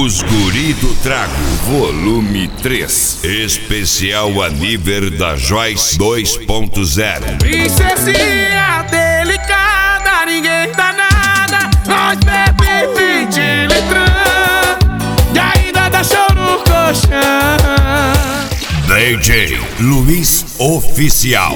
Os Guri do Trago, volume 3. Especial a nível da Joyce 2.0. Princesinha delicada, ninguém dá nada. Nós bebe 20 litrão e ainda dá show no colchão. DJ Luiz Oficial.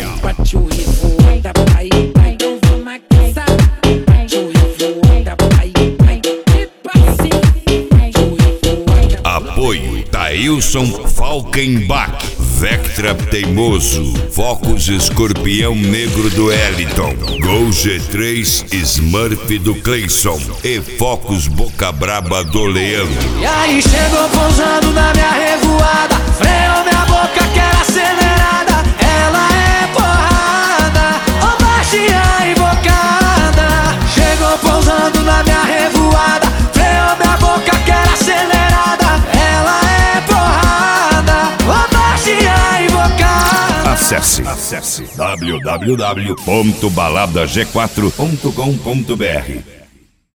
Apoio Thailson Falkenbach, Vectra Teimoso, Focus Escorpião Negro do Eliton, Gol G3 Smurf do Cleison e Focus Boca Braba do Leão. E aí chegou pousando na minha revoada, freou minha boca que era acelerada. Ela é porrada, ô baixinha invocada. Chegou pousando na minha revoada, freou minha boca que era acelerada. Ela é porrada, ô baixinha invocada. Acesse www.baladag4.com.br